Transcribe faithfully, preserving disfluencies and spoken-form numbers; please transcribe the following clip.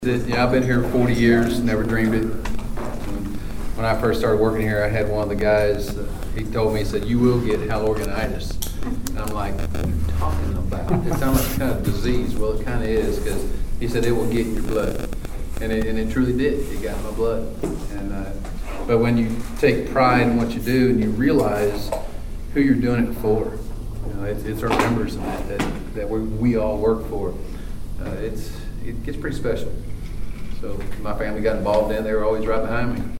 Yeah, I've been here forty years, never dreamed it. When I first started working here, I had one of the guys, uh, he told me, he said, "You will get Halliorganitis." And I'm like, "What are you talking about? It sounds like some kind of disease." Well, it kind of is, because he said it will get in your blood. And it, and it truly did. It got in my blood. And uh, But when you take pride in what you do and you realize who you're doing it for, you know, it's, it's our members and that, that, that we, we all work for, uh, it's, it gets pretty special. So my family got involved in, they were always right behind me.